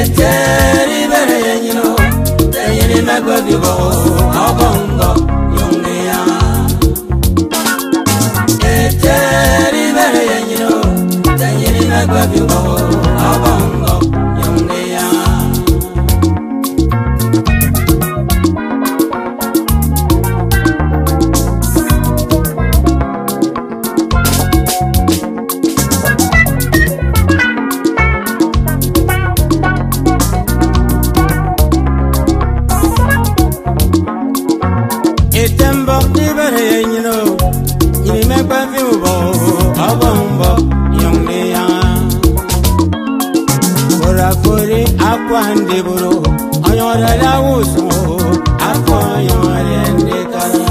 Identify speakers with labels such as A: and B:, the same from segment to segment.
A: Eteri bere yenyino, tenyini megwe bibo, obongo yongeya. Eteri bere yenyino, tenyini megwe bibo, obongo yongeya. Etembo libere yenyino, yini megwe bibo, obongo yongeya. Fori akwande buru anyora la wuso akoyore ndekara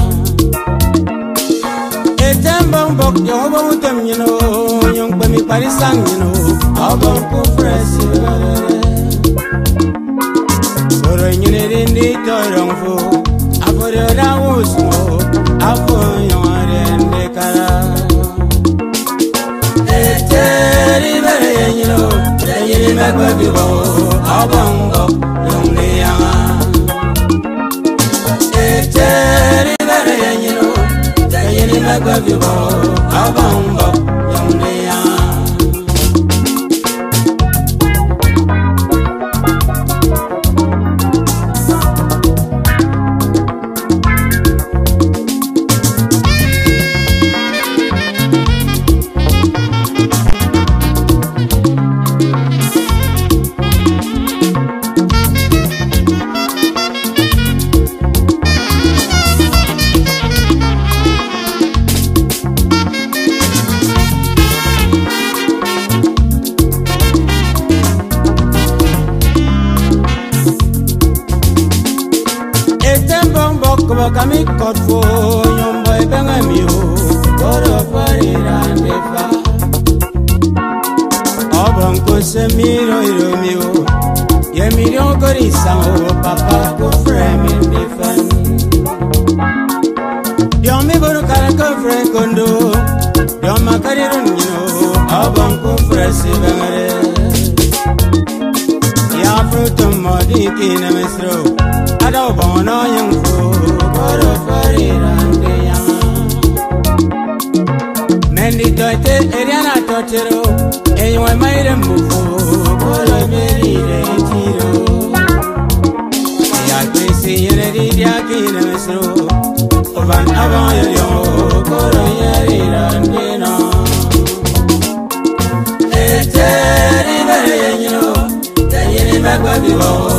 A: etembo mbok yobo mutemnyino nyongbe mi parisangino obon ku fresi buru nyine ndi toronfo afore la wuso akoyore ndekara eteri bere yenyino yini megwe bibo, obongo yongeya. Eteri bere yenyino, yini megwe bibo, obongo yongeya. Kami kotfo nyomba ibenga miyo koro farira ndefa obonko semiro iro miyo yemiro korisa o papa ko frame ndefa yomi boru kara ko fre kondo yoma kariro nyino obonko fresi bengare ya fruto modi kine mesro ada bono yengfo koro farira ndeya mendi tote eriana totero enywe maire mbufu koro merire tiro ya kwesi yere didia kine mesro ovan avan yo koro yerira ndena eteri bere yenyino tenyini megwe bibo